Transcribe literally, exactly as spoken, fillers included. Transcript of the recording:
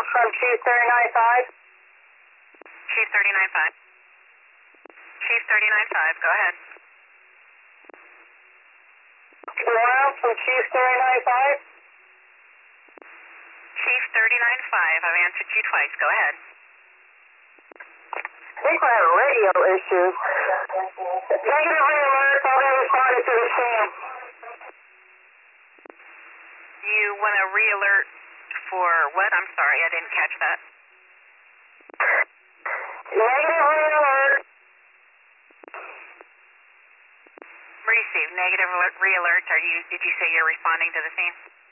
from Chief thirty-nine five. Chief thirty-nine five. Chief thirty-nine five, go ahead. Alarm from Chief thirty-nine five. Chief thirty-nine five, I've answered you twice, go ahead. I think we're having radio issues. Negative alert, I'll be responding to the scene. You want a re-alert for what? I'm sorry, I didn't catch that. Negative alert. Receive negative re-alert. Are you? Did you say you're responding to the scene?